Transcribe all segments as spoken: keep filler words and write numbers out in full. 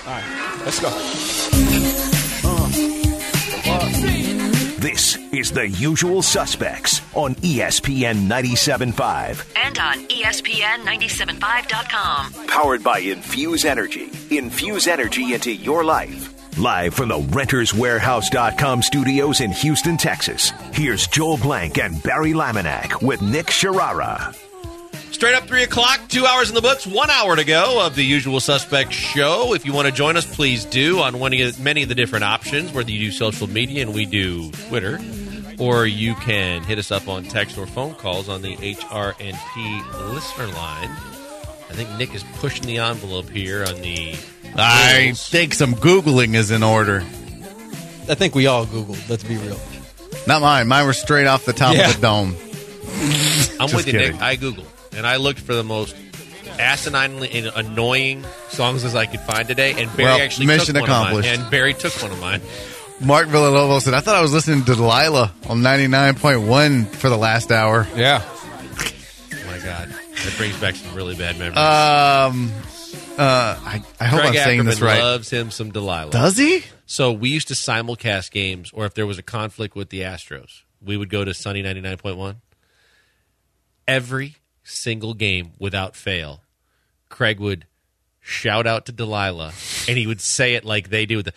right, let's go. This is The Usual Suspects on E S P N ninety-seven point five. And on E S P N ninety-seven point five dot com. Powered by Infuse Energy. Infuse energy into your life. Live from the Renters Warehouse dot com studios in Houston, Texas. Here's Joel Blank and Barry Laminack with Nick Sharara. Straight up three o'clock, two hours in the books, one hour to go of the Usual Suspects show. If you want to join us, please do on one of many of the different options, whether you do social media and we do Twitter, or you can hit us up on text or phone calls on the H R N P listener line. I think Nick is pushing the envelope here on the I rules. think some Googling is in order. I think we all Googled, let's be real. Not mine. Mine were straight off the top Yeah. of the dome. I'm Just with you, kidding. Nick. I Googled, and I looked for the most asininely and annoying songs as I could find today, and Barry Well, actually mission took one accomplished. of mine. And Barry took one of mine. Mark Villalobos said, I thought I was listening to Delilah on ninety-nine point one for the last hour. Yeah. Oh, my God. That brings back some really bad memories. Um, uh, I, I hope Craig I'm saying this Ackerman right. loves him some Delilah. Does he? So we used to simulcast games, or if there was a conflict with the Astros, we would go to Sunny ninety-nine point one. Every single game, without fail, Craig would shout out to Delilah, and he would say it like they do with the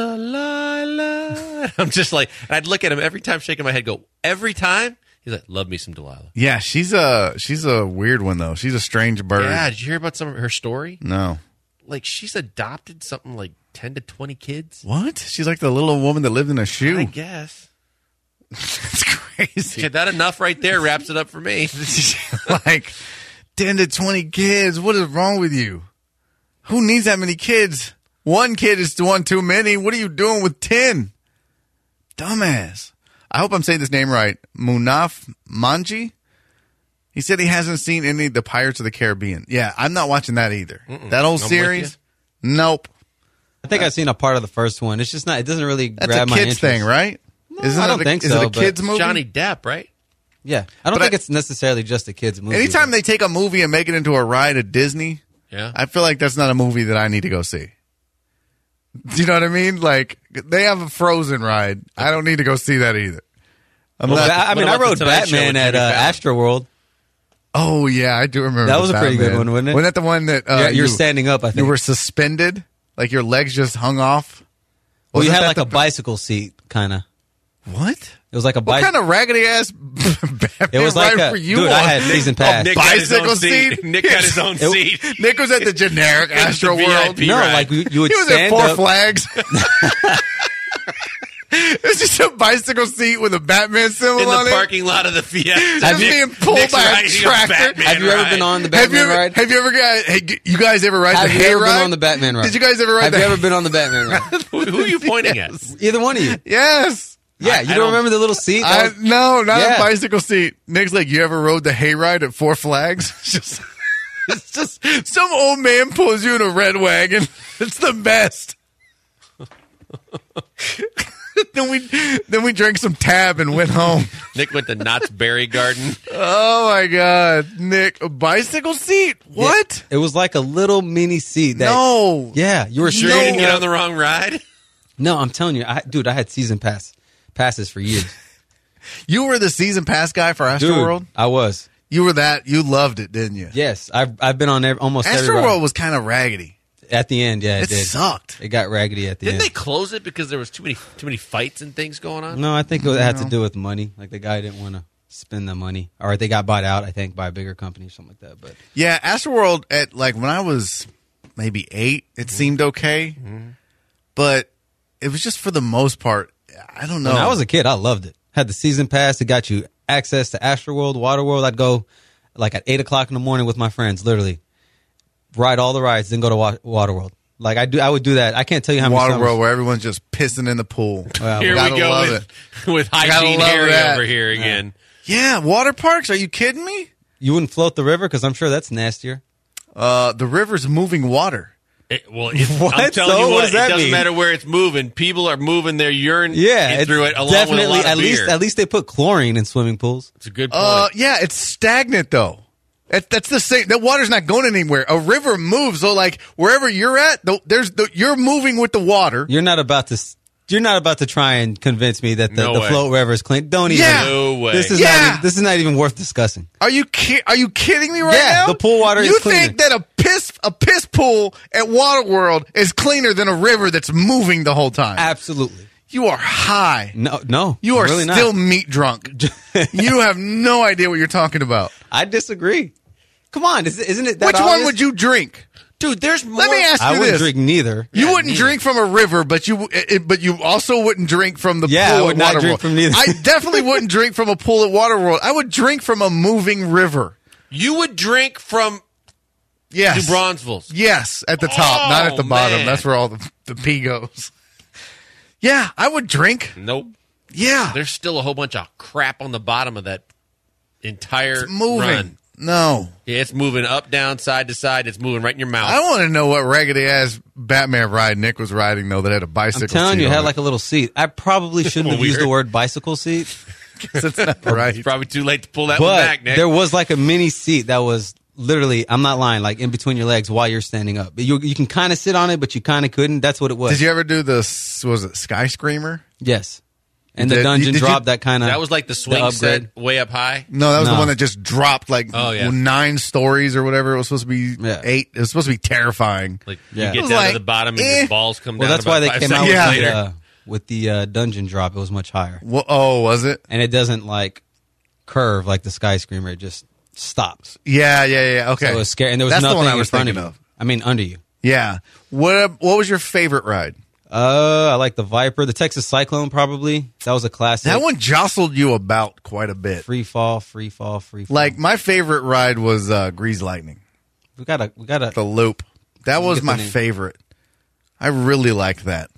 Delilah. I'm just like, and I'd look at him every time, shaking my head, go, every time? He's like, love me some Delilah. Yeah, she's a she's a weird one though. She's a strange bird. Yeah, did you hear about some of her story? No. Like, she's adopted something like ten to twenty kids. What? She's like the little woman that lived in a shoe. I guess. It's crazy. Okay, that enough right there wraps it up for me. Like ten to twenty kids. What is wrong with you? Who needs that many kids? One kid is one too many. What are you doing with ten? Dumbass. I hope I'm saying this name right. Munaf Manji. He said he hasn't seen any of the Pirates of the Caribbean. Yeah, I'm not watching that either. Mm-mm. That old I'm with series? Nope. I think I've seen a part of the first one. It's just not, it doesn't really That's grab a my kids interest. thing, right? Isn't I it don't a, think is so, it a but- kids movie? Johnny Depp, right? Yeah. I don't But think I- it's necessarily just a kid's movie. Anytime they take a movie and make it into a ride at Disney, Yeah. I feel like that's not a movie that I need to go see. Do you know what I mean? Like, they have a Frozen ride. I don't need to go see that either. I'm Well, not- I mean, what I about rode the Tonight Show Batman with at Jimmy uh, Fallon? Astroworld. oh, yeah, I do remember That was the a pretty good Batman. one, wasn't it? Wasn't that the one that uh, Yeah, you're you, standing up, I think. you were suspended? Like your legs just hung off? Well, you Wasn't had that like the a bicycle seat, kind of. What? It was like a What bicycle. kind of raggedy ass Batman It was like ride a- for you dude, on? I had season pass. Oh, Nick had his own Bicycle seat. seat? Nick had his own It- seat. Nick was at the generic was the Astro V I World. P No, ride. like you, you would He was at stand Four up. Flags. It's just a bicycle seat with a Batman symbol In on the it. parking lot of the Fiesta. Just being pulled Nick's by a riding tractor. Batman Have you ever ride. been on the Have you Batman ever? ride? Have you ever guys? Hey, g- you guys ever ride Have the you hay ever ride? been on the Batman ride? Did you guys ever ride Have the? you ever been on the Batman ride? Who, who are you pointing Yes. at? Either one of you. Yes. Yeah, I- you I don't, don't- remember the little seat? That I, was- no, not Yeah. a bicycle seat. Nick's like, you ever rode the hay ride at Four Flags? It's just, it's just some old man pulls you in a red wagon. It's the best. then we then we drank some tab and went home. Nick went to Knott's Berry Garden. Oh my God, Nick, a bicycle seat? What? It was like a little mini seat. That, No. Yeah, you were Sure No. you didn't standing get up. on the wrong ride? No, I'm telling you, I, dude, I had season pass passes for years. You were the season pass guy for Dude, Astroworld? I was. You were that. You loved it, didn't you? Yes, I've I've been on every, almost every ride. Astroworld was kind of raggedy. At the end. Yeah, it, It did. sucked. It got raggedy at the Didn't end. they close it because there was too many too many fights and things going on? No, I think it had to do with money. Like the guy didn't want to spend the money, or they got bought out. I think by a bigger company or something like that. But Yeah, Astroworld at like when I was maybe eight, it seemed okay, but it was just for the most part. I don't know. when I was a kid, I loved it. Had the season pass. It got you access to Astroworld, Waterworld. I'd go like at eight o'clock in the morning with my friends, literally ride all the rides, then go to Wa- Waterworld. Like I do, I would do that. I can't tell you how many Waterworld summers- where everyone's just pissing in the pool. Well, Here Gotta we go love with, with Gotta hygiene love Harry that. over here again. Yeah, water parks. Are you kidding me? You wouldn't float the river because I'm sure that's nastier. Uh, the river's moving water. It, well, it's, I'm What? telling So you what what, does it that doesn't mean? matter where it's moving. People are moving their urine Yeah, in through it along definitely. with a lot of at beer. least, at least they put chlorine in swimming pools. It's a good point. Uh, yeah, it's stagnant though. That, that's the same. That water's not going anywhere. A river moves. So, like wherever you're at, the, there's the, you're moving with the water. You're not about to. s- You're not about to try and convince me that the, No the way. float river is clean. Don't even. Yeah. No way. This is Yeah. not. Even, this is not even worth discussing. Are you ki- Are you kidding me right Yeah, now? the pool water you is cleaner. think that a piss a piss pool at Waterworld is cleaner than a river that's moving the whole time? Absolutely. You are high. No, no. You are really still not. meat drunk. You have no idea what you're talking about. I disagree. Come on, is, isn't it that Which one obvious? would you drink? Dude, there's more. Let me ask I you wouldn't this. drink neither. You Yeah, wouldn't neither. drink from a river, but you it, but you also wouldn't drink from the Yeah, pool I would at not Waterworld. drink from neither. I definitely wouldn't drink from a pool at Waterworld. I would drink from a moving river. You would drink from Yes. New Bronzeville's. Yes, at the top, not at the Oh, bottom. man. That's where all the, the pee goes. Yeah, I would drink. Nope. Yeah. There's still a whole bunch of crap on the bottom of that entire It's moving. run. No. Yeah, it's moving up, down, side to side. It's moving right in your mouth. I want to know what raggedy ass Batman ride Nick was riding, though, that had a bicycle. I'm telling seat you, it on had it. like a little seat. I probably shouldn't have used Weird. the word bicycle seat, It's not right. It's probably too late to pull that one but back, Nick. there was like a mini seat that was literally, I'm not lying, like in between your legs while you're standing up. You you can kind of sit on it, but you kind of couldn't. That's what it was. Did you ever do the, was it Sky Screamer? Yes. And You the did- dungeon did you- drop that kind of. that was like the swing upgrade. set way up high. No, that was the No. one that just dropped like Oh, yeah. nine stories or whatever. It was supposed to be Yeah. eight. It was supposed to be terrifying. Like Yeah. you It get was down like, to the bottom and eh. your balls come Well, down. that's why about they five came out seconds with, Yeah. the, later. uh, with the uh, dungeon drop. It was much higher. Wha- oh, was it? And it doesn't like curve like the Sky Screamer. It just stops. Yeah, yeah, yeah. Okay. So it was scary. And there was That's the nothing one I in was front of thinking you. of. I mean, under you. Yeah. What What was your favorite ride? Uh, I like the Viper. The Texas Cyclone, probably. That was a classic. That one jostled you about quite a bit. Free fall, free fall, free fall. Like my favorite ride was uh, Grease Lightning, we gotta, we gotta. the loop. That was Get the my name. favorite. I really liked that.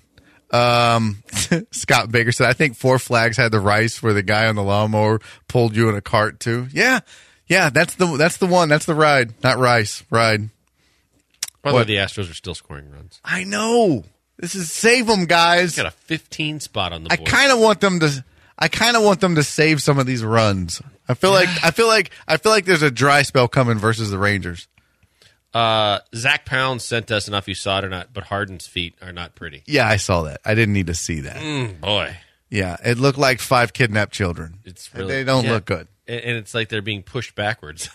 Um, Scott Baker said, "I think Four Flags had the rice where the guy on the lawnmower pulled you in a cart too." Yeah, yeah. That's the that's the one. That's the ride, not rice ride. By the way, What? the Astros are still scoring runs. I know. This is save them, guys. Got a fifteen spot on the I board. kind of want them to. I kind of want them to save some of these runs. I feel like I feel like I feel like there's a dry spell coming versus the Rangers. Uh, Zach Pound sent us, I don't know if you saw it or not, but Harden's feet are not pretty. Yeah, I saw that. I didn't need to see that. Mm, boy, Yeah, it looked like five kidnapped children. it's really they don't yeah. look good. and, and it's like they're being pushed backwards.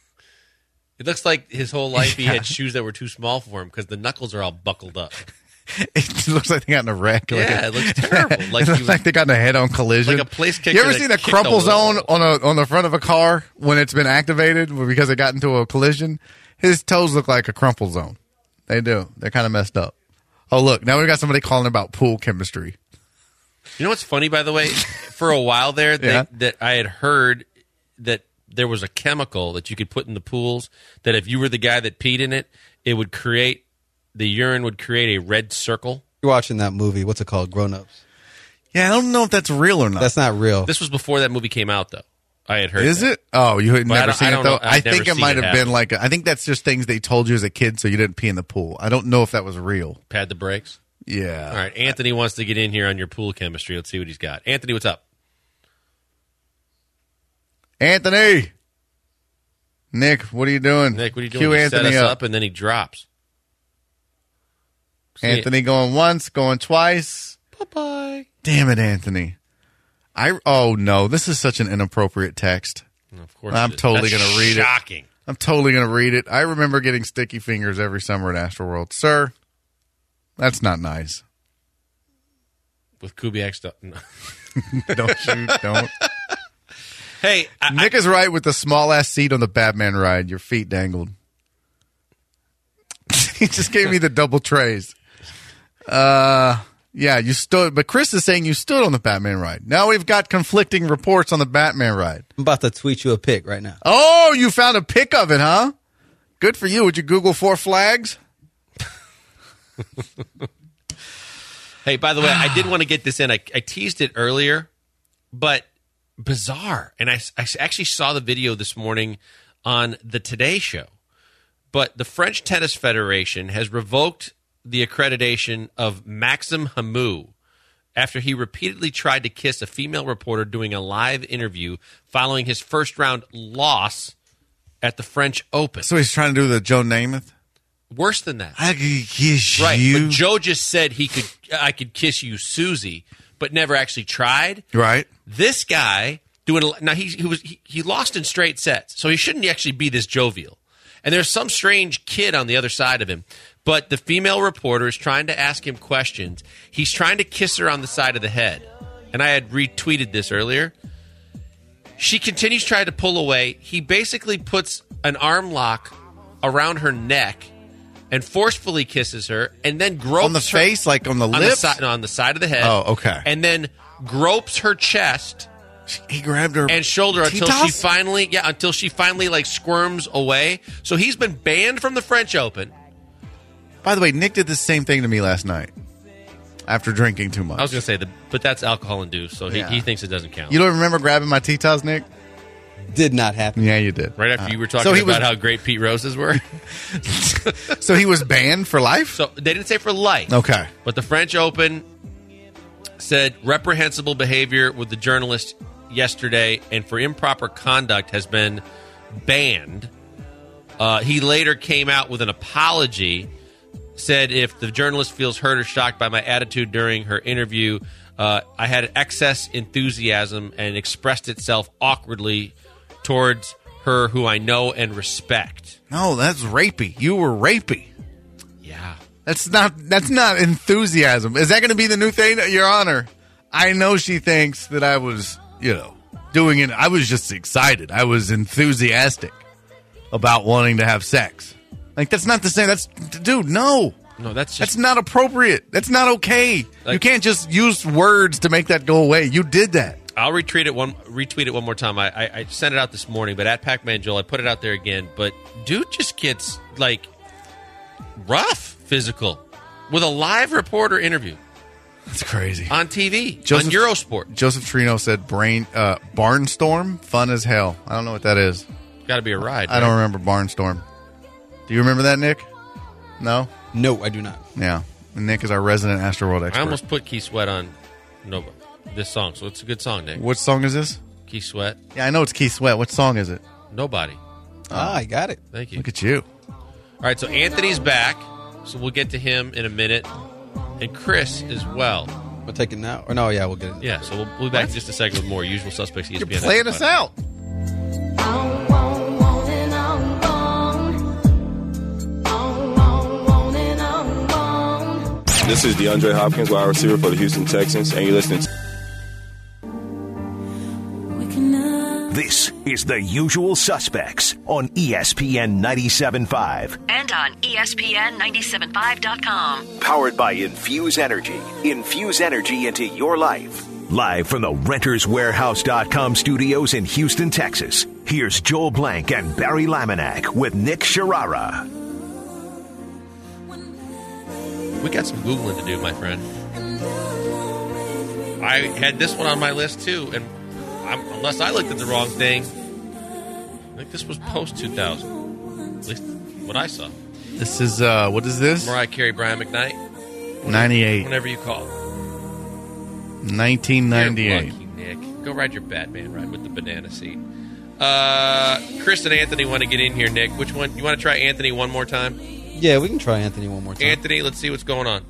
It looks like his whole life he had shoes that were too small for him because the knuckles are all buckled up. It looks like they got in a wreck. Like Yeah, a- it looks terrible. Like it he looks was- like they got in a head-on collision. Like a place kicker You ever that seen a kicked a crumple wall. zone on a on the front of a car when it's been activated because it got into a collision? His toes look like a crumple zone. They do. They're kind of messed up. Oh, look, now we got somebody calling about pool chemistry. You know what's funny, by the way? For a while there, they, Yeah. that I had heard that there was a chemical that you could put in the pools that if you were the guy that peed in it, it would create the urine would create a red circle. You're watching that movie. What's it called? Grown Ups. Yeah, I don't know if that's real or not. That's not real. This was before that movie came out, though. I had heard. Is that. it? Oh, you had But I never don't- seen I it don't though. know. I've I think never it seen might it have been happen. like. A, I think that's just things they told you as a kid, so you didn't pee in the pool. I don't know if that was real. Pad the brakes. Yeah. All right, Anthony wants to get in here on your pool chemistry. Let's see what he's got. Anthony, what's up? Anthony. Nick, what are you doing? Nick, what are you doing? Cue He Anthony set us up. up and then he drops. See, Anthony going once, going twice. bye-bye. Damn it, Anthony. I oh no, this is such an inappropriate text. Of course, I'm it is. totally That's gonna read it. Shocking. I'm totally going to read it. I remember getting sticky fingers every summer at Astroworld. Sir, that's not nice. With Kubiak stuff. No. Don't shoot, don't. Hey, I, Nick is right with the small ass seat on the Batman ride. Your feet dangled. He just gave me the double trays. Uh, yeah, you stood, but Chris is saying you stood on the Batman ride. Now we've got conflicting reports on the Batman ride. I'm about to tweet you a pic right now. Oh, you found a pic of it, huh? Good for you. Would you Google Four Flags? Hey, by the way, I did want to get this in. I, I teased it earlier, but bizarre. And I, I actually saw the video this morning on the Today Show. But the French Tennis Federation has revoked the accreditation of Maxim Hamou after he repeatedly tried to kiss a female reporter doing a live interview following his first round loss at the French Open. So he's trying to do the Joe Namath? Worse than that. I could kiss Right, you. but Joe just said he could. I could kiss you, Susie, but never actually tried. Right. This guy doing now. He, he was he, he lost in straight sets, so he shouldn't actually be this jovial. And there's some strange kid on the other side of him. But the female reporter is trying to ask him questions. He's trying to kiss her on the side of the head. And I had retweeted this earlier. She continues trying to pull away. He basically puts an arm lock around her neck and forcefully kisses her, and then gropes On the her, face, like on the on the, lips? si- no, on the side of the head. Oh, okay. And then gropes her chest He grabbed her and shoulder until she T-toss? finally, yeah, until she finally like squirms away. So he's been banned from the French Open. By the way, Nick did the same thing to me last night after drinking too much. I was going to say, the, but that's alcohol induced, so he, Yeah. he thinks it doesn't count. You don't remember grabbing my T-toss, Nick? Did not happen. Yeah, you did. right after Uh, you were talking so he about was, how great Pete Roses were. So he was banned for life? So they didn't say for life. Okay. But the French Open said reprehensible behavior with the journalist yesterday and for improper conduct has been banned. Uh, he later came out with an apology, said if the journalist feels hurt or shocked by my attitude during her interview, uh, I had excess enthusiasm and expressed itself awkwardly towards her who I know and respect. No, that's rapey. You were rapey. Yeah. That's not that's not enthusiasm. Is that going to be the new thing, Your Honor? I know she thinks that I was, you know, doing it. I was just excited. I was enthusiastic about wanting to have sex. Like, that's not the same. That's, dude, no. No, that's That's just not appropriate. That's not okay. you Like- can't just use words to make that go away. You did that. I'll retweet it one retweet it one more time. I, I, I sent it out this morning, but at Pac-Man Joel, I put it out there again. But dude just gets like rough, physical, with a live reporter interview That's crazy. on T V Joseph- on Eurosport. Joseph Trino said brain uh, Barnstorm, fun as hell. I don't know what that is. Got to be a ride. I right? don't remember Barnstorm. Do you remember that, Nick? No? No, I do not. Yeah. And Nick is our resident Astroworld I expert. almost put Key Sweat on Nova this song, so it's a good song, Nick. What song is this? Key Sweat, Yeah, I know it's Keith Sweat. What song is it? Nobody. Ah, I got it. Thank you. Look at you. All right, so Anthony's back, so we'll get to him in a minute, and Chris as well. We'll take it now. Or no, yeah, we'll get it. Yeah, so we'll, we'll be back in just a second with more Usual Suspects E S P N. You're playing us out. This is DeAndre Hopkins, wide receiver for the Houston Texans, and you're listening to This is The Usual Suspects on E S P N ninety-seven point five. And on E S P N ninety-seven point five dot com. Powered by Infuse Energy. Infuse energy into your life. Live from the Renters Warehouse dot com studios in Houston, Texas. Here's Joel Blank and Barry Laminack with Nick Sharara. We got some Googling to do, my friend. I had this one on my list, too, and I'm, unless I looked at the wrong thing, I think this was post two thousand. At least what I saw. This is, uh, what is this? Mariah Carey, Brian McKnight, ninety-eight. whenever you call. nineteen ninety-eight. You're lucky, Nick. Go ride your Batman ride with the banana seat. Uh, Chris and Anthony want to get in here, Nick. Which one? You want to try Anthony one more time? Yeah, we can try Anthony one more time. Anthony, let's see what's going on.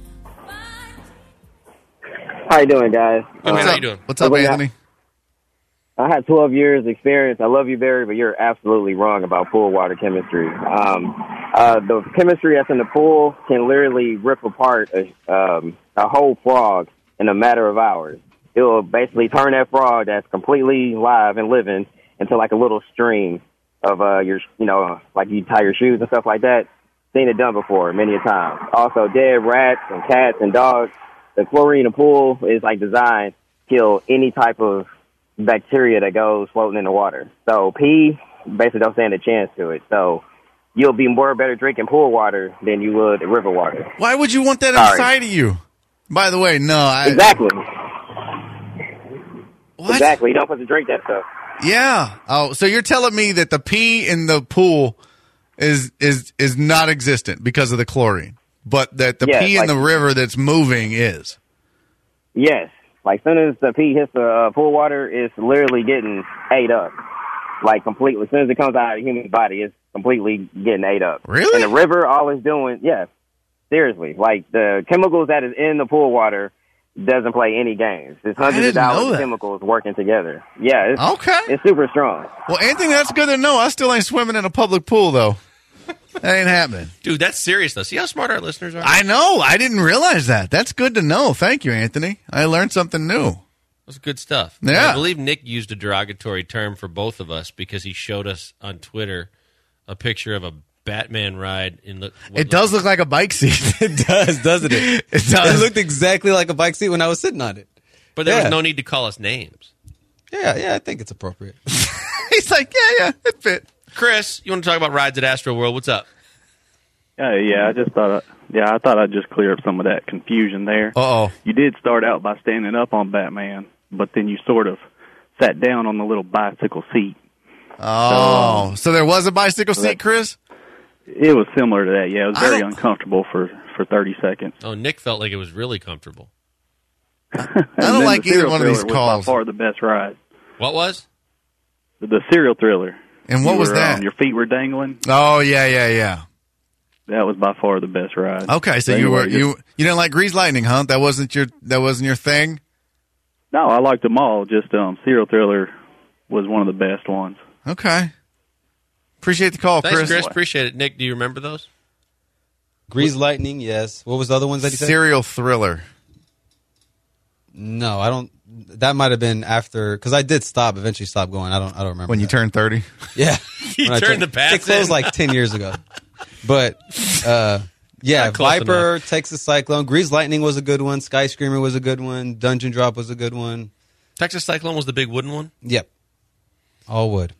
How you doing, guys? Good, man. What's How up? you doing? What's up, Well, yeah. Anthony? I had twelve years experience. I love you, Barry, but you're absolutely wrong about pool water chemistry. Um, uh, the chemistry that's in the pool can literally rip apart a, um, a whole frog in a matter of hours. It will basically turn that frog that's completely live and living into like a little stream of uh, your, you know, like you tie your shoes and stuff like that. Seen it done before many a time. Also, dead rats and cats and dogs. The chlorine in the pool is like designed to kill any type of bacteria that goes floating in the water. So pee basically don't stand a chance to it. So you'll be more better drinking pool water than you would river water. Why would you want that Sorry. inside of you? By the way, no. I, Exactly. What? Exactly. You don't supposed to drink that stuff. Yeah. Oh, so you're telling me that the pee in the pool is is is not existent because of the chlorine, but that the Yeah, pee in like- the river that's moving is. Yes. Like, as soon as the pee hits the uh, pool water, it's literally getting ate up. like completely. As soon as it comes out of the human body, it's completely getting ate up. Really? And the river, all it's doing, yeah, seriously, like the chemicals that is in the pool water doesn't play any games. It's I hundreds of didn't know dollars of that. chemicals working together. Yeah, it's, Okay. it's super strong. Well, Anthony, that's good to know. I still ain't swimming in a public pool, though. That ain't happening. Dude, that's serious, though. See how smart our listeners are? I know. I didn't realize that. That's good to know. Thank you, Anthony. I learned something new. That's good stuff. Yeah. I believe Nick used a derogatory term for both of us because he showed us on Twitter a picture of a Batman ride. In the, what It does look like a bike seat. It does, doesn't it? It does. It looked exactly like a bike seat when I was sitting on it. But there Yeah. was no need to call us names. Yeah, yeah, I think it's appropriate. He's like, yeah, yeah, it fit. Chris, you want to talk about rides at Astro World? What's up? Uh, yeah, I just thought, I, yeah, I thought I'd just clear up some of that confusion there. Uh-oh. You did start out by standing up on Batman, but then you sort of sat down on the little bicycle seat. Oh, so there was a bicycle seat, Chris? It was similar to that. Yeah, it was I very don't- uncomfortable for, for thirty seconds. Oh, Nick felt like it was really comfortable. I don't like either one of these Was calls. by far the best ride. What was? The, the serial thriller. And what You was were, that? Um, your feet were dangling. Oh, yeah, yeah, yeah. That was by far the best ride. Okay, so But you anyway, were you you didn't like Grease Lightning, huh? That wasn't your that wasn't your thing? No, I liked them all. Just um, serial thriller was one of the best ones. Okay. Appreciate the call, Thanks, Chris. Chris. Appreciate it. Nick, do you remember those? Grease Lightning, yes. What was the other ones that you said? Serial Thriller. No, I don't. That might have been after, because I did stop, eventually stop going. I don't I don't remember. When you that. turned thirty? Yeah. You When I turned the pass It closed in. like ten years ago. But, uh, yeah, Not close Viper, Texas Cyclone, Grease Lightning was a good one. Sky Screamer was a good one. Dungeon Drop was a good one. Texas Cyclone was the big wooden one? Yep. All wood.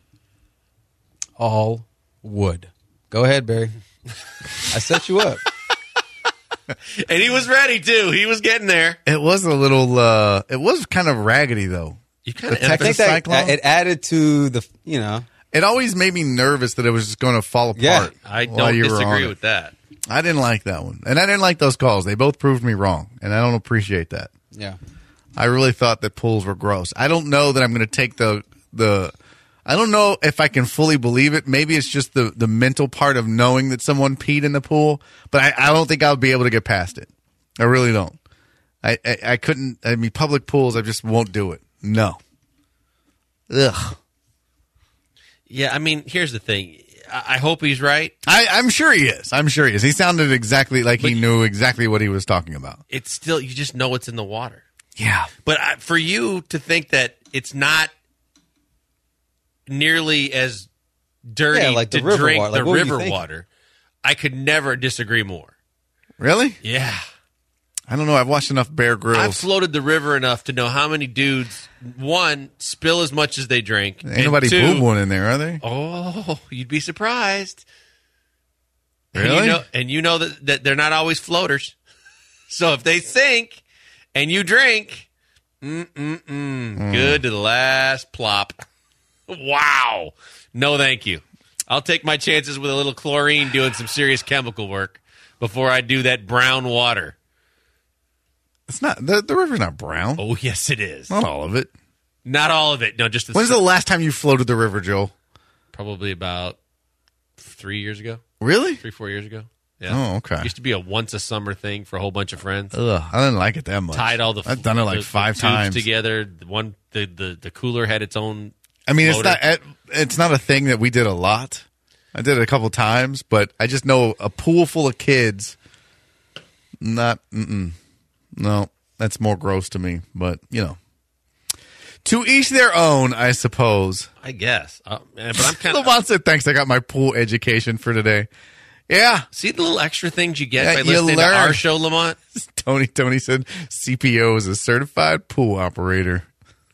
All wood. Go ahead, Barry. I set you up. And he was ready, too. He was getting there. It was a little uh it was kind of raggedy though. You kind The of I think Texas that Cyclone? it added to the, you know, It always made me nervous that it was just going to fall apart. Yeah, I while don't you were on disagree it. with that. I didn't like that one. And I didn't like those calls. They both proved me wrong, and I don't appreciate that. yeah. I really thought that pools were gross. I don't know that I'm going to take the the. I don't know if I can fully believe it. Maybe it's just the the mental part of knowing that someone peed in the pool, but I, I don't think I'll be able to get past it. I really don't. I, I I couldn't. I mean, public pools, I just won't do it. No. Ugh. Yeah, I mean, here's the thing. I, I hope he's right. I, I'm sure he is. I'm sure he is. He sounded exactly like he But- knew exactly what he was talking about. It's still, you just know it's in the water. Yeah. But I, for you to think that it's not nearly as dirty Yeah, like the to river drink water. Like, the what were you river thinking? water, I could never disagree more. Really? Yeah. I don't know. I've watched enough Bear I've Grylls. floated the river enough to know how many dudes, one, spill as much as they drink. Ain't and nobody two, boo-booing in there, are they? Oh, you'd be surprised. And Really? you know, and you know that, that they're not always floaters. So if they sink and you drink, mm-mm-mm, Mm. good to the last plop. Wow. No, thank you. I'll take my chances with a little chlorine doing some serious chemical work before I do that brown water. It's not. The, the river's not brown. Oh, yes, it is. Not all of it. Not all of it. No, just the When's the last time you floated the river, Joel? probably about three years ago, Really? three, four years ago. Yeah. Oh, okay. It used to be a once a summer thing for a whole bunch of friends. Ugh, I didn't like it that much. Tied all the I've done it like the- five the tubes times together. The one the, the the cooler had its own. I mean, it's floater. not. It's not a thing that we did a lot. I did it a couple times, but I just know a pool full of kids. Not. Mm-mm. No, that's more gross to me. But you know, to each their own, I suppose. I guess, uh, but I'm kind of Lamont said, "Thanks, I got my pool education for today." Yeah, see the little extra things you get Yeah, by you listening learn. to our show, Lamont. Tony. Tony said, "C P O is a certified pool operator."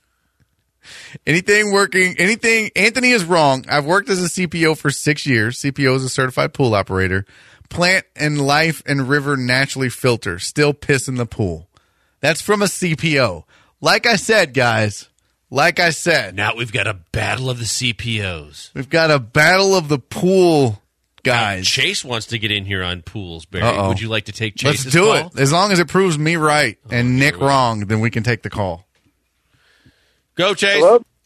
Anything working, anything, Anthony is wrong. I've worked as a C P O for six years. C P O is a certified pool operator. Plant and life and river naturally filter. Still piss in the pool. That's from a C P O. Like I said, guys, like I said, Now we've got a battle of the C P Os. we've got a battle of the pool Now, guys. Chase wants to get in here on pools, Barry. Uh-oh. Would you like to take Let's Chase's do call? it. As long as it proves me right and here Nick we go. wrong, then we can take the call. Go, Chase. Hello?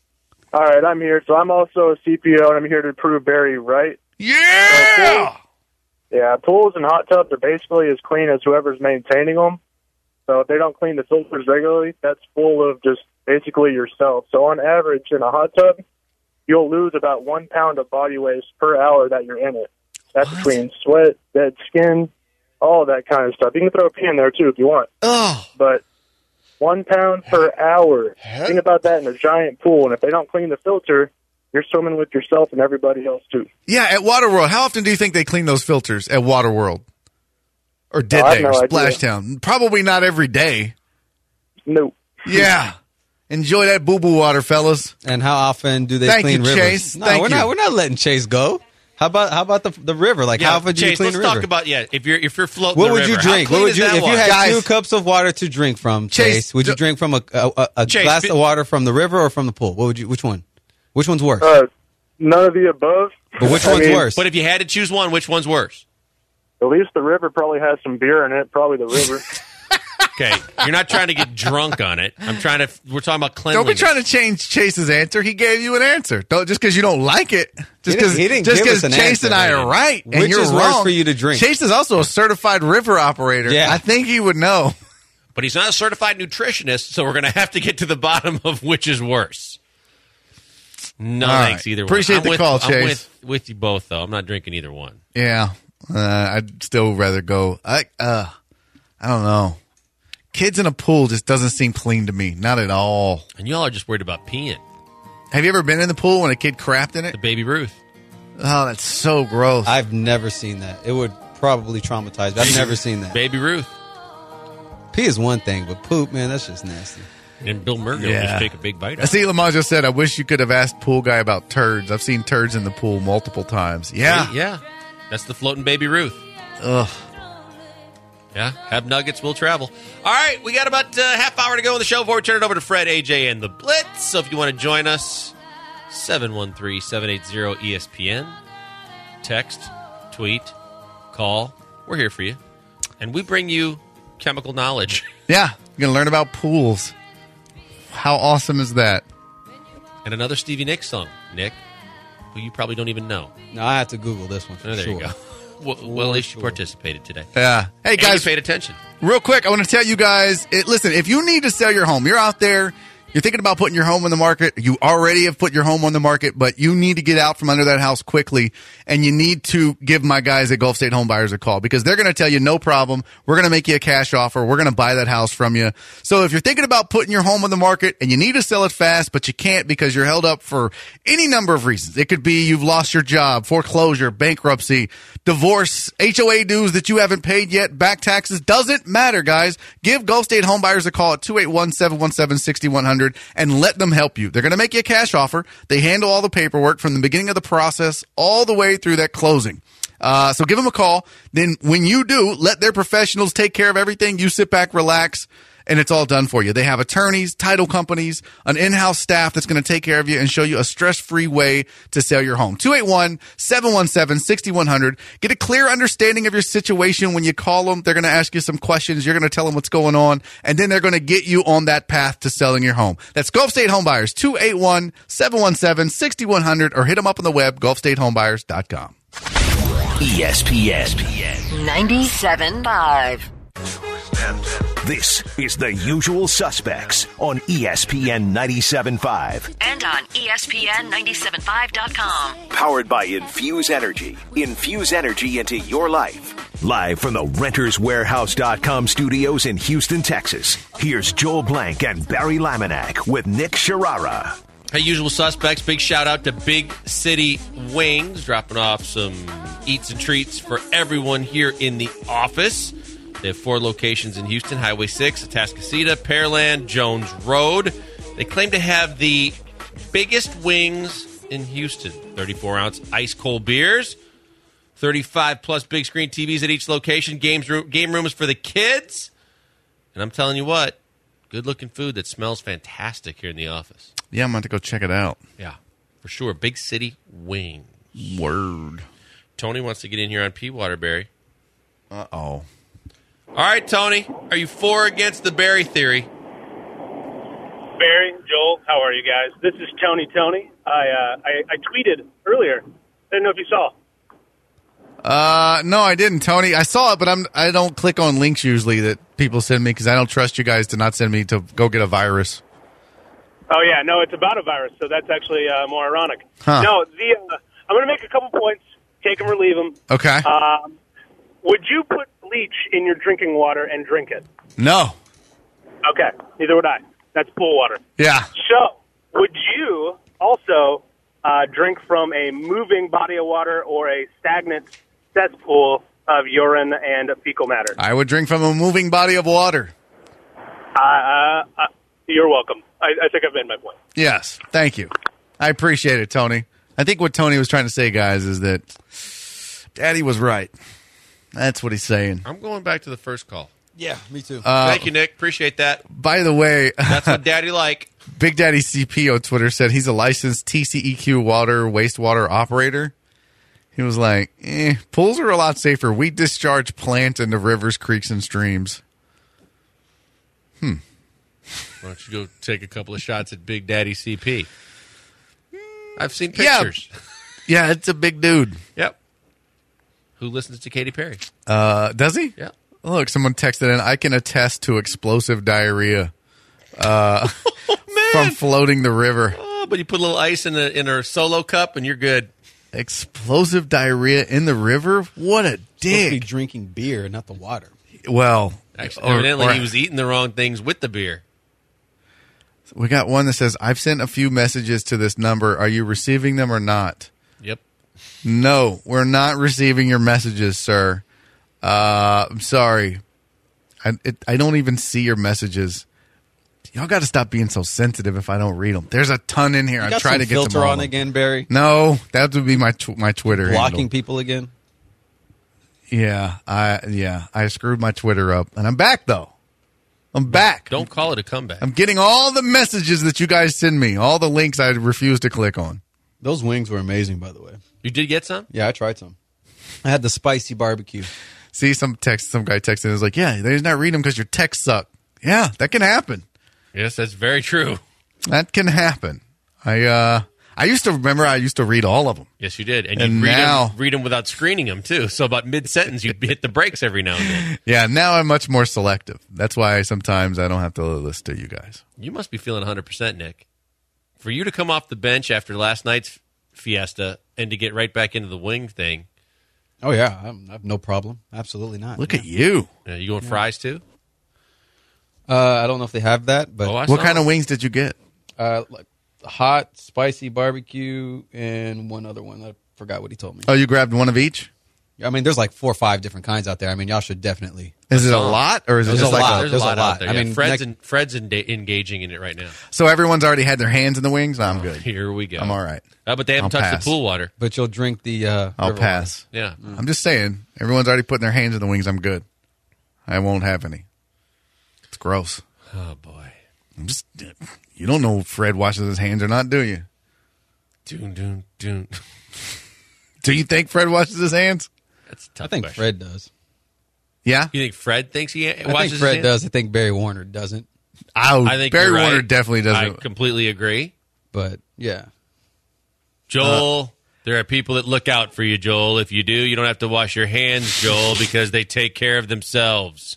All right, I'm here. So I'm also a C P O, and I'm here to prove Barry right. Yeah! Yeah, pools and hot tubs are basically as clean as whoever's maintaining them. So if they don't clean the filters regularly, that's full of just basically yourself. So on average, in a hot tub, you'll lose about one pound of body waste per hour that you're in it. That's what? Between sweat, dead skin, all that kind of stuff. You can throw a pee in there, too, if you want. Oh. But one pound per hour. Think about that in a giant pool. And if they don't clean the filter, you're swimming with yourself and everybody else, too. Yeah, at Waterworld, how often do you think they clean those filters at Waterworld? Or did Oh, they? I have Or no Splashtown? Probably not every day. Nope. Yeah. Enjoy that boo-boo water, fellas. And how often do they Thank clean you, rivers? Chase. No, Thank we're you. not. We're not letting Chase go. How about how about the the river? Like Yeah, how often do you Chase, clean let's the river? talk about yeah. If you're if you're floating, What the would you river, how drink? clean What would is you that if you water? had Guys. two cups of water to drink from? Chase, Chase, would you d- drink from a a, a, a Chase, glass bi- of water from the river or from the pool? What would you? Which one? Which one's worse? Uh, none of the above. but which I one's mean, worse? But if you had to choose one, which one's worse? At least the river probably has some beer in it. Probably the river. Okay, you're not trying to get drunk on it. I'm trying to. We're talking about Don't cleanliness. be trying to change Chase's answer. He gave you an answer. Don't just because you don't like it. Just He didn't- because he didn't just give us because an Chase answer. and I are right and Which you're is worse wrong for you to drink? Chase is also a certified river operator. Yeah. I think he would know. But he's not a certified nutritionist, so we're going to have to get to the bottom of which is worse. No All thanks right. either one. Appreciate I'm the with, call, I'm Chase. with, with you both, though. I'm not drinking either one. Yeah, uh, I'd still rather go. I uh, I don't know. Kids in a pool just doesn't seem clean to me. Not at all. And y'all are just worried about peeing. Have you ever been in the pool when a kid crapped in it? The baby Ruth. Oh, that's so gross. I've never seen that. It would probably traumatize me. I've never seen that. Baby Ruth. Pee is one thing, but poop, man, that's just nasty. And Bill Murray will Yeah. just take a big bite I out. see Lamajo said, I wish you could have asked pool guy about turds. I've seen turds in the pool multiple times. Yeah. Yeah. That's the floating baby Ruth. Ugh. Yeah, have nuggets, will travel. All right, we got about a uh, half hour to go in the show before we turn it over to Fred, A J, and the Blitz. So if you want to join us, seven one three, seven eight zero, E S P N. Text, tweet, call. We're here for you. And we bring you chemical knowledge. Yeah. You're going to learn about pools. How awesome is that? And another Stevie Nicks song, Nick, who you probably don't even know. No, I have to Google this one for Oh, there sure. you go. Well, well, at least you participated today. Yeah. Hey, And you guys. paid attention. Real quick, I want to tell you guys, it, listen, if you need to sell your home, you're out there, you're thinking about putting your home on the market, you already have put your home on the market, but you need to get out from under that house quickly, and you need to give my guys at Gulf State Home Buyers a call, because they're going to tell you, no problem, we're going to make you a cash offer, we're going to buy that house from you. So if you're thinking about putting your home on the market, and you need to sell it fast, but you can't because you're held up for any number of reasons. It could be you've lost your job, foreclosure, bankruptcy, divorce, H O A dues that you haven't paid yet, back taxes, doesn't matter, guys. Give Gulf State Home Buyers a call at two eight one, seven one seven, six one zero zero and let them help you. They're going to make you a cash offer. They handle all the paperwork from the beginning of the process all the way through that closing. Uh, so give them a call. Then when you do, let their professionals take care of everything. You sit back, relax, and it's all done for you. They have attorneys, title companies, an in-house staff that's going to take care of you and show you a stress-free way to sell your home. two eight one, seven one seven, six one zero zero. Get a clear understanding of your situation when you call them. They're going to ask you some questions. You're going to tell them what's going on, and then they're going to get you on that path to selling your home. That's Gulf State Home Buyers, two eight one, seven one seven, six one zero zero, or hit them up on the web, gulf state home buyers dot com. E S P N. ninety-seven point five. This is The Usual Suspects on E S P N ninety-seven point five. And on E S P N ninety-seven point five dot com. Powered by Infuse Energy. Infuse energy into your life. Live from the renters warehouse dot com studios in Houston, Texas. Here's Joel Blank and Barry Laminack with Nick Sharara. Hey, Usual Suspects, big shout out to Big City Wings, dropping off some eats and treats for everyone here in the office. They have four locations in Houston, Highway six, Atascocita, Pearland, Jones Road. They claim to have the biggest wings in Houston. thirty-four ounce ice cold beers, thirty-five plus big screen T Vs at each location, games room, game rooms for the kids. And I'm telling you what, good looking food that smells fantastic here in the office. Yeah, I'm going to go check it out. Yeah, for sure. Big City Wings. Word. Tony wants to get in here on P. Waterbury. Uh-oh. All right, Tony, are you for or against the Barry theory? Barry, Joel, How are you guys? This is Tony Tony. I, uh, I I tweeted earlier. Didn't know if you saw. Uh, no, I didn't, Tony. I saw it, but I'm I don't click on links usually that people send me because I don't trust you guys to not send me to go get a virus. Oh yeah, no, it's about a virus, so that's actually uh, more ironic. Huh. No, the uh, I'm going to make a couple points. Take them or leave them. Okay. Um, would you put bleach in your drinking water and drink it? No. Okay, neither would I. That's pool water. Yeah. So, would you also uh, drink from a moving body of water or a stagnant cesspool of urine and fecal matter? I would drink from a moving body of water. Uh, uh, uh, you're welcome. I, I think I've made my point. Yes. Thank you. I appreciate it, Tony. I think what Tony was trying to say, guys, is that Daddy was right. That's what he's saying. I'm going back to the first call. Yeah, me too. Uh, Thank you, Nick. Appreciate that. By the way, That's what Daddy like. Big Daddy C P on Twitter said he's a licensed T C E Q water wastewater operator. He was like, eh, pools are a lot safer. We discharge plant into rivers, creeks, and streams. Hmm. Why don't you go take a couple of shots at Big Daddy C P? I've seen Yeah. pictures. Yeah, it's a big dude. Yep. Who listens to Katy Perry? Uh, does he? Yeah. Look, someone texted in, I can attest to explosive diarrhea uh, from floating the river. Oh, but you put a little ice in a in a solo cup and you're good. Explosive diarrhea in the river? What a Supposed to be dick. drinking beer, not the water. Well, Actually, or- evidently or- he was eating the wrong things with the beer. we got one that says, I've sent a few messages to this number. Are you receiving them or not? Yep. No, we're not receiving your messages, sir. Uh, I'm sorry. I, it, I don't even see your messages. Y'all got to stop being so sensitive if I don't read them. There's a ton in here. You I'm got trying some to get filter them all. on again, Barry. No, that would be my tw- my Twitter Blocking handle. people again. Yeah, I yeah I screwed my Twitter up, and I'm back though. I'm back. Don't call it a comeback. I'm getting all the messages that you guys send me, all the links I refuse to click on. Those wings were amazing, by the way. You did get some? Yeah, I tried some. I had the spicy barbecue. See, some text, some guy texted and was like, "Yeah, they're not reading them because your texts suck." Yeah, that can happen. Yes, that's very true. That can happen. I uh, I used to remember. I used to read all of them. Yes, you did. And, And you'd read, now- them, read them without screening them, too. So about mid-sentence, you'd hit the brakes every now and then. Yeah, now I'm much more selective. That's why sometimes I don't have to listen to you guys. You must be feeling one hundred percent, Nick. For you to come off the bench after last night's fiesta and to get right back into the wing thing. Oh, yeah. I'm, I have no problem. Absolutely not. Look yeah. at you. Uh, you going fries, too? Uh, I don't know if they have that, but Oh, I What saw kind of them. wings did you get? uh, like hot, spicy barbecue, and one other one. I forgot what he told me. Oh, you grabbed one of each? I mean, there's like four or five different kinds out there. I mean, y'all should definitely. Is it a saw 'em. lot, or is it There's just a like lot. a, There's, There's a a lot, lot. out there. I yeah. mean, Fred's, next- in, Fred's in, engaging in it right now. So everyone's already had their hands in the wings? No, I'm good. Here we go. I'm all right. Uh, but they haven't I'll touched pass. the pool water. But you'll drink the. Uh, I'll river pass. Yeah. I'm just saying, everyone's already putting their hands in the wings. I'm good. I won't have any. It's gross. Oh, boy. I'm just. You don't know if Fred washes his hands or not, do you? Doon, doon, doon. Do you think Fred washes his hands? That's a water. tough I think question. Fred does. Yeah. You think Fred thinks he washes I think his Fred hands? does. I think Barry Warner doesn't. Oh, I think Barry you're right. Warner definitely I doesn't. completely agree. But yeah, Joel, there are people that look out for you, Joel. If you do, you don't have to wash your hands, Joel, because they take care of themselves.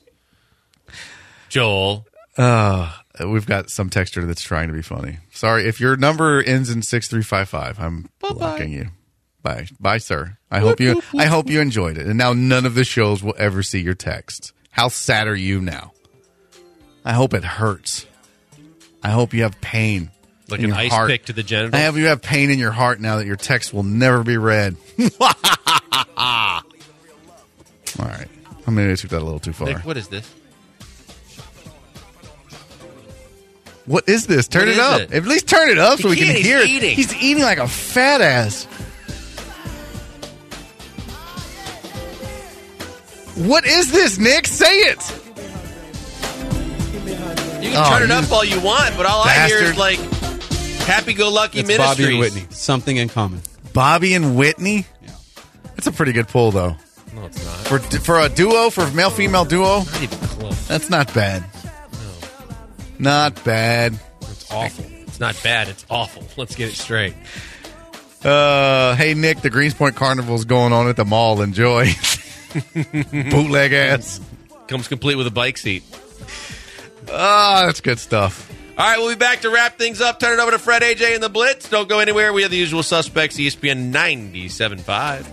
Joel. Uh, we've got some texture that's trying to be funny. Sorry, if your number ends in six three five five, I'm blocking you. Bye, bye, sir. I hope you. I hope you enjoyed it. And now none of the shows will ever see your texts. How sad are you now? I hope it hurts. I hope you have pain. Like in an your ice heart. pick to the genital. I hope you have pain in your heart now that your text will never be read. All right, I mean, I took that a little too far. Nick, what is this? What is this? Turn What it is up. it? At least turn it up so He we can can't, he's hear it. eating. He's eating like a fat ass. What is this, Nick? Say it. You can Oh, turn it you up all you want, but all I hear is bastard. like happy-go-lucky it's ministries. Bobby and Whitney. Something in common. Bobby and Whitney? Yeah. That's a pretty good pull, though. No, it's not. For for a duo, for a male-female duo, Not even close. that's not bad. Not bad. It's awful. It's not bad. It's awful. Let's get it straight. Uh, hey, Nick, the Greenspoint Carnival's going on at the mall. Enjoy. Bootleg ass. Comes complete with a bike seat. Ah, that's good stuff. All right, we'll be back to wrap things up. Turn it over to Fred, A J, and the Blitz. Don't go anywhere. We have the usual suspects, E S P N ninety-seven point five.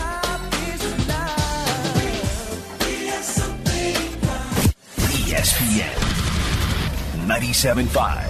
E S P N ninety-seven point five.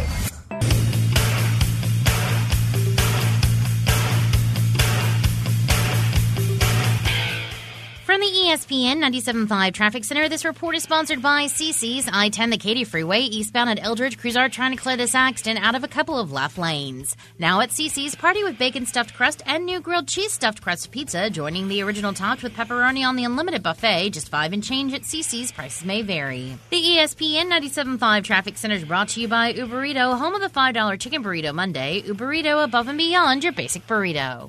From the E S P N ninety-seven point five Traffic Center, this report is sponsored by C C's I ten, the Katy Freeway, eastbound at Eldridge. Crews are trying to clear this accident out of a couple of left lanes. Now at C C's, party with bacon stuffed crust and new grilled cheese stuffed crust pizza, joining the original topped with pepperoni on the unlimited buffet. Just five and change at C C's. Prices may vary. The E S P N ninety-seven point five Traffic Center is brought to you by Uberito, home of the five dollar Chicken Burrito Monday. Uberito, above and beyond your basic burrito.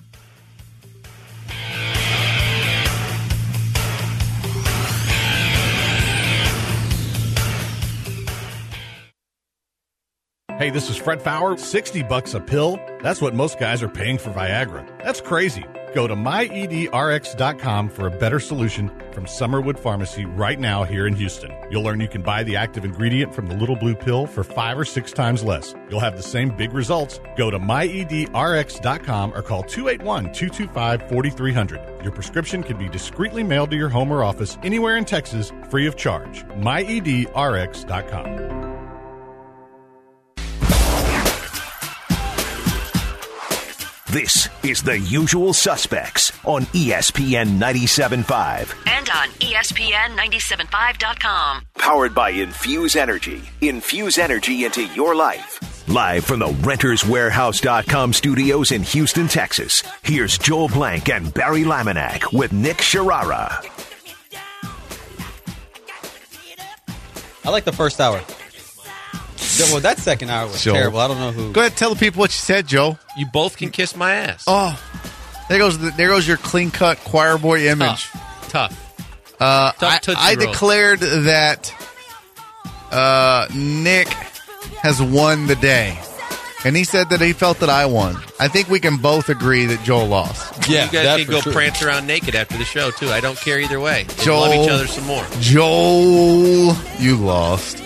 Hey, this is Fred Fowler. sixty bucks a pill? That's what most guys are paying for Viagra. That's crazy. Go to my e d r x dot com for a better solution from Summerwood Pharmacy right now here in Houston. You'll learn you can buy the active ingredient from the little blue pill for five or six times less. You'll have the same big results. Go to my e d r x dot com or call two eight one, two two five, four three zero zero. Your prescription can be discreetly mailed to your home or office anywhere in Texas free of charge. my e d r x dot com. This is The Usual Suspects on E S P N ninety-seven point five. And on E S P N ninety-seven point five dot com. Powered by Infuse Energy. Infuse energy into your life. Live from the Renters Warehouse dot com studios in Houston, Texas. Here's Joel Blank and Barry Laminack with Nick Sharara. I like the first hour. Well, that second hour was Joel. terrible. I don't know who. Go ahead, tell the people what you said, Joe. You both can kiss my ass. Oh, there goes the, there goes your clean cut choir boy image. Tough. Tough. Uh, Tough I, Tootsie I Roll. declared that uh, Nick has won the day, and he said that he felt that I won. I think we can both agree that Joel lost. Yeah, you guys that can for go sure. prance around naked after the show too. I don't care either way. We Joel, love each other some more. Joel, you lost.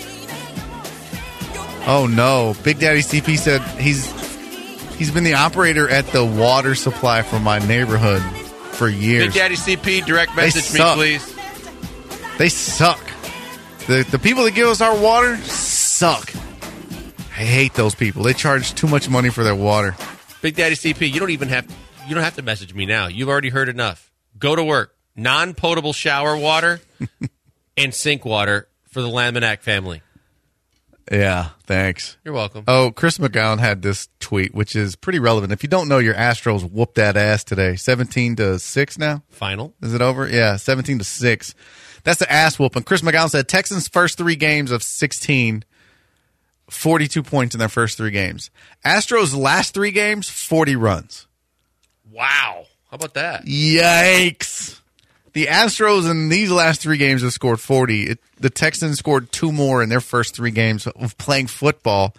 Oh no! Big Daddy C P said he's he's been the operator at the water supply for my neighborhood for years. Big Daddy C P, direct They message me, suck. please. They suck. The the people that give us our water suck. I hate those people. They charge too much money for their water. Big Daddy C P, you don't even have you don't have to message me now. You've already heard enough. Go to work. Non-potable shower water and sink water for the Laminack family. Yeah, thanks. You're welcome. Oh, Chris McGowan had this tweet, which is pretty relevant. If you don't know, your Astros whooped that ass today, seventeen to six now. Final. Is it over? Yeah, seventeen to six. That's the ass whooping. Chris McGowan said Texans' first three games of sixteen, forty-two points in their first three games. Astros' last three games, forty runs. Wow. How about that? Yikes. The Astros in these last three games have scored forty. It, the Texans scored two more in their first three games of playing football.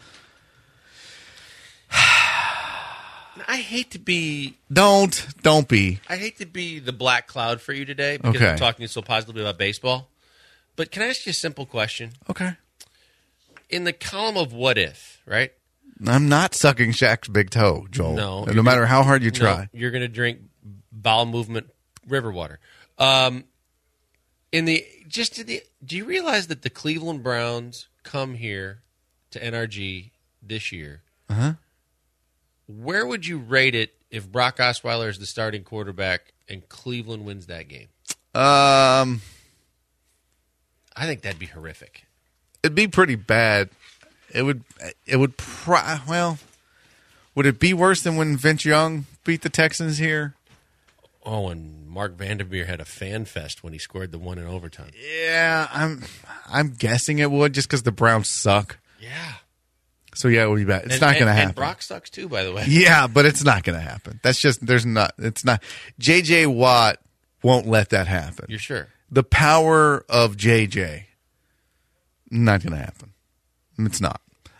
I hate to be Don't. Don't be. I hate to be the black cloud for you today because Okay. we're talking so positively about baseball. But can I ask you a simple question? Okay. In the column of what if, right? I'm not sucking Shaq's big toe, Joel. No. No matter how hard you No, try. you're going to drink bowel movement river water. Um, in the just to the, do you realize that the Cleveland Browns come here to N R G this year? Uh-huh. Where would you rate it if Brock Osweiler is the starting quarterback and Cleveland wins that game? Um, I think that'd be horrific. It'd be pretty bad. It would. It would. Pro- well, would it be worse than when Vince Young beat the Texans here? Oh, and Mark Vandermeer had a fan fest when he scored the one in overtime. Yeah, I'm. I'm guessing it would, just because the Browns suck. Yeah. So yeah, it would be bad. It's And- not and- going to happen. And Brock sucks too, by the way. Yeah, but it's not going to happen. That's just there's not. It's not. J J Watt won't let that happen. You're sure? The power of J J, not going to happen. It's not.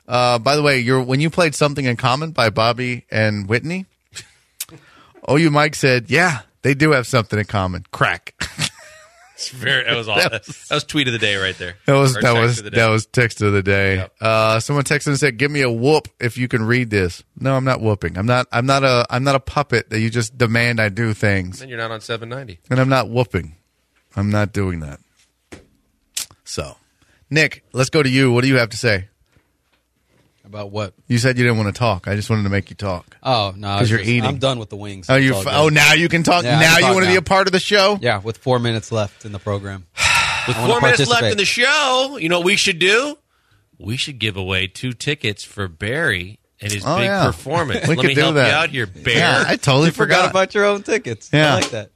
Uh, by the way, you're, when you played Something in Common by Bobby and Whitney, oh, you Mike said, yeah, they do have something in common. Crack. It's very, that was awesome. That was, that was tweet of the day right there. That was Or that text was of the day. that was text of the day. Yep. Uh, someone texted and said, "Give me a whoop if you can read this." No, I'm not whooping. I'm not. I'm not a. I'm not a puppet that you just demand I do things. Then you're not on seven ninety. And I'm not whooping. I'm not doing that. So, Nick, let's go to you. What do you have to say? About what? You said you didn't want to talk. I just wanted to make you talk. Oh no, because you're just- eating. I'm done with the wings. Oh, you. It's all Oh, good. now you can talk. Yeah, I now can you talk want to be now. a part of the show. Yeah, with four minutes left in the program. With I wanna four minutes left participate. in the show, you know what we should do? We should give away two tickets for Barry and his Oh, big yeah. performance. We Let could me do help that. you out here, Bear. Yeah, I totally You forgot forgot. about your own tickets. Yeah. I like that.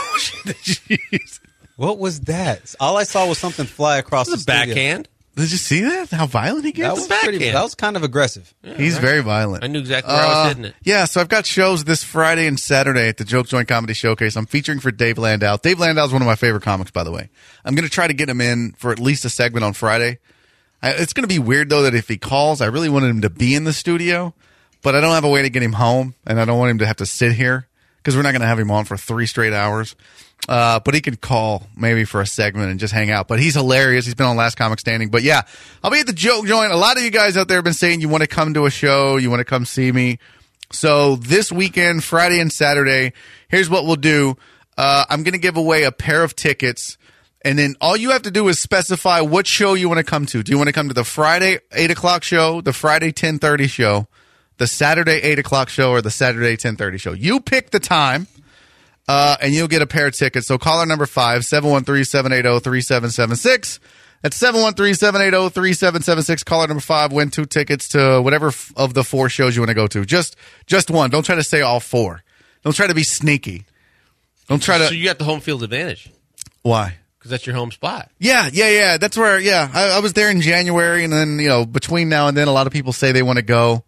What was that? All I saw was something fly across the This is a studio. backhand. Did you see that? How violent he That gets? was pretty. backhand. That was kind of aggressive. He's very violent. I knew exactly where I was Uh, hitting it. Yeah, so I've got shows this Friday and Saturday at the Joke Joint Comedy Showcase. I'm featuring for Dave Landau. Dave Landau is one of my favorite comics, by the way. I'm going to try to get him in for at least a segment on Friday. I, it's going to be weird, though, that if he calls, I really wanted him to be in the studio, but I don't have a way to get him home, and I don't want him to have to sit here because we're not going to have him on for three straight hours. Uh, but he could call maybe for a segment and just hang out. But he's hilarious. He's been on Last Comic Standing. But yeah, I'll be at the Joke Joint. A lot of you guys out there have been saying you want to come to a show, you want to come see me. So this weekend, Friday and Saturday, here's what we'll do. Uh, I'm going to give away a pair of tickets. And then all you have to do is specify what show you want to come to. Do you want to come to the Friday eight o'clock show, the Friday ten thirty show, the Saturday eight o'clock show, or the Saturday ten thirty show? You pick the time. Uh, and you'll get a pair of tickets. So caller number five, seven one three, seven eight zero, three seven seven six. That's seven one three, seven eight zero, three seven seven six. Caller number five, win two tickets to whatever f- of the four shows you want to go to. Just just one. Don't try to say all four. Don't try to be sneaky. Don't try to. So you got the home field advantage Why? because that's your home spot. Yeah, yeah, yeah. That's where, yeah. I, I was there in January, and then, you know, between now and then, a lot of people say they want to go.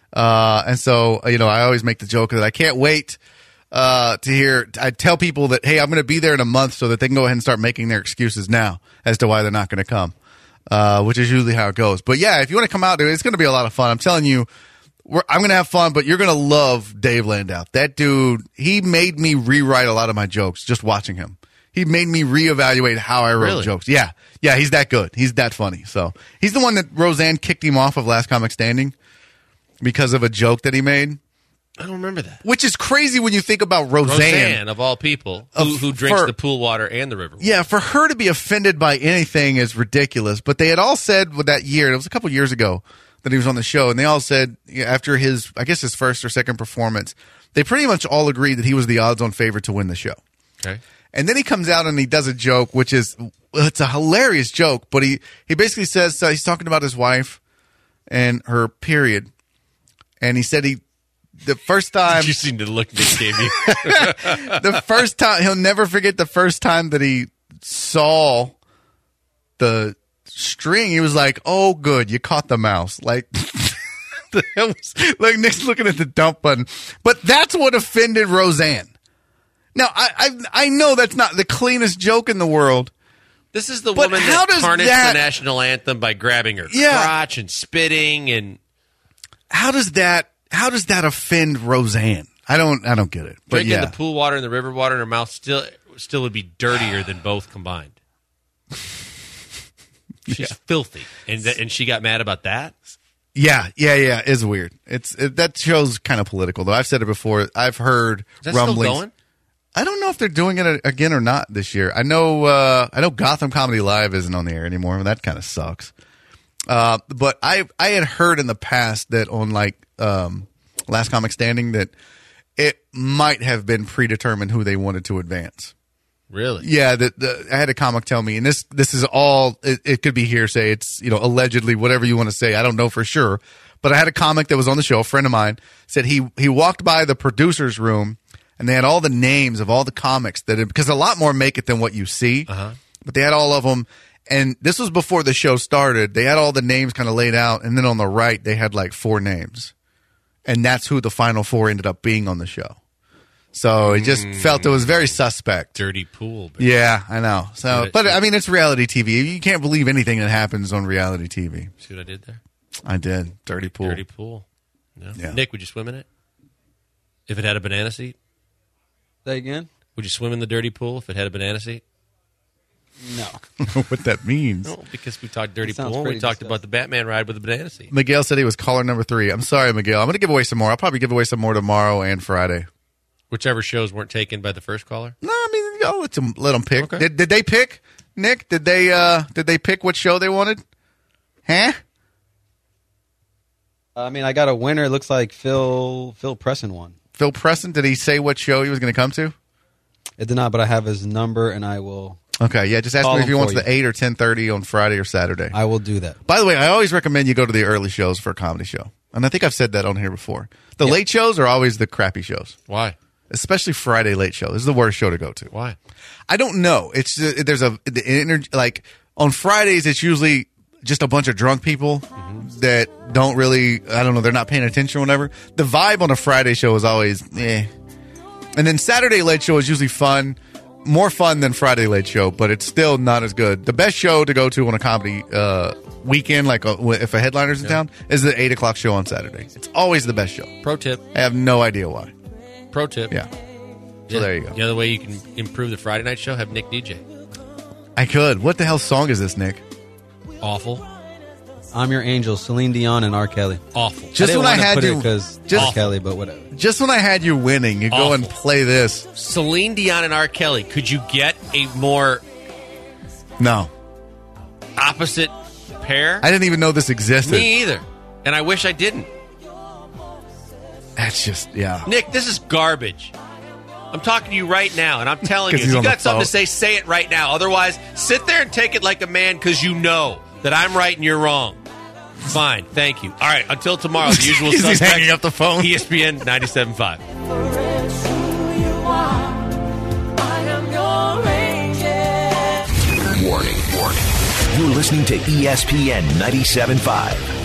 Uh, and so, you know, I always make the joke that I can't wait uh, to hear. I tell people that, hey, I'm going to be there in a month so that they can go ahead and start making their excuses now as to why they're not going to come, uh, which is usually how it goes. But yeah, if you want to come out, dude, it's going to be a lot of fun. I'm telling you, we're, I'm going to have fun, but you're going to love Dave Landau. That dude, he made me rewrite a lot of my jokes just watching him. He made me reevaluate how I wrote Really? jokes. Yeah. Yeah, he's that good. He's that funny. So he's the one that Roseanne kicked him off of Last Comic Standing because of a joke that he made. I don't remember that. Which is crazy when you think about Roseanne. Roseanne, of all people, who, Of- who drinks for- the pool water and the river water. Yeah, for her to be offended by anything is ridiculous. But they had all said with that year, it was a couple years ago that he was on the show, and they all said yeah, after his, I guess his first or second performance, they pretty much all agreed that he was the odds-on favorite to win the show. Okay. And then he comes out and he does a joke, which is, it's a hilarious joke, but he, he basically says, uh, he's talking about his wife and her period. And he said he, the first time, You seem to look Nick gave you. the first time, he'll never forget the first time that he saw the string. He was like, oh, good, you caught the mouse. Like, the hell was, like Nick's looking at the dump button. But that's what offended Roseanne. Now, I, I, I know that's not the cleanest joke in the world. This is the But woman how that does tarnished that- the national anthem by grabbing her Yeah. crotch and spitting and How does that, how does that offend Roseanne? I don't, I don't get it. But drinking yeah. the pool water and the river water in her mouth. Still, still would be dirtier than both combined. She's filthy, and th- and she got mad about that. Yeah, yeah, yeah. It's weird. It's it, that show's kind of political, though. I've said it before. I've heard Is that rumblings. still going? I don't know if they're doing it again or not this year. I know. Uh, I know Gotham Comedy Live isn't on the air anymore, and that kind of sucks. Uh, but I I had heard in the past that on like um, Last Comic Standing that it might have been predetermined who they wanted to advance. Really? Yeah, the, the, I had a comic tell me, and this this is all, it, it could be hearsay. It's, you know, allegedly, whatever you want to say. I don't know for sure. But I had a comic that was on the show, a friend of mine, said he, he walked by the producer's room, and they had all the names of all the comics, that it, because a lot more make it than what you see. Uh-huh. But they had all of them, and this was before the show started. They had all the names kind of laid out, and then on the right, they had like four names. And that's who the final four ended up being on the show. So it just Mm. felt it was very suspect. Dirty pool. But Yeah, I know. So, Did it- but I mean, it's reality T V. You can't believe anything that happens on reality T V. see what I did there? I did. Dirty pool. Dirty pool. No. Yeah. Nick, would you swim in it? If it had a banana seat? Say again? Would you swim in the dirty pool if it had a banana seat? No. I don't know what that means. No, because we talked dirty That sounds pool. and We pretty talked disgusting. about the Batman ride with the banana seat. Miguel said he was caller number three. I'm sorry, Miguel. I'm going to give away some more. I'll probably give away some more tomorrow and Friday. Whichever shows weren't taken by the first caller. No, I mean, I'll let them, let them pick. Okay. Did, did they pick, Nick? Did they uh, Did they pick what show they wanted? Huh? I mean, I got a winner. It looks like Phil Phil Preston won. Phil Preston, did he say what show he was going to come to? It did not, but I have his number, and I will. Okay, yeah, just ask Call me if he him wants for the you. eight or ten thirty on Friday or Saturday. I will do that. By the way, I always recommend you go to the early shows for a comedy show. And I think I've said that on here before. The late shows are always the crappy shows. Why? Especially Friday late show. This is the worst show to go to. Why? I don't know. It's uh, there's a the energy, like on Fridays it's usually just a bunch of drunk people Mm-hmm. that don't really, I don't know, they're not paying attention or whatever. The vibe on a Friday show is always eh. And then Saturday late show is usually fun. More fun than Friday late show, but it's still not as good. The best show to go to on a comedy uh, weekend, like a, if a headliner's in Yeah. town, is the eight o'clock show on Saturday. It's always the best show. Pro tip. I have no idea why. Pro tip. Yeah. So there you go. The other way you can improve the Friday night show, have Nick D J. I could. What the hell song is this, Nick? Awful. I'm Your Angel, Celine Dion, and R. Kelly. Awful. Just when I had you, because just R. Kelly, but whatever. Just when I had you winning, you go and Awful. play this. Celine Dion and R. Kelly. Could you get a more No, opposite pair? I didn't even know this existed. Me either. And I wish I didn't. That's just yeah. Nick, this is garbage. I'm talking to you right now, and I'm telling you, 'Cause if he's you on the got something to phone. say, say it right now. Otherwise, sit there and take it like a man because you know that I'm right and you're wrong. Fine. Thank you. All right. Until tomorrow, the usual He's suspects. hanging up the phone. E S P N ninety-seven point five. Warning, warning. You're listening to E S P N ninety-seven point five.